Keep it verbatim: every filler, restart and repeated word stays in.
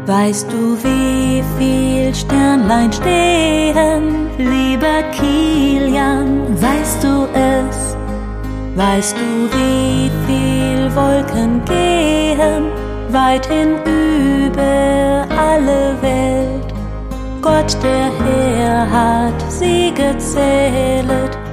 Weißt du, wie viel Sternlein stehen, lieber Kilian, weißt du es? Weißt du, wie viel Wolken gehen, weithin über alle Welt? Gott, der Herr, hat sie gezählet,